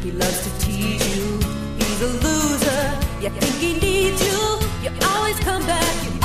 He loves to tease you. He's a loser. You think he needs you. You always come back. You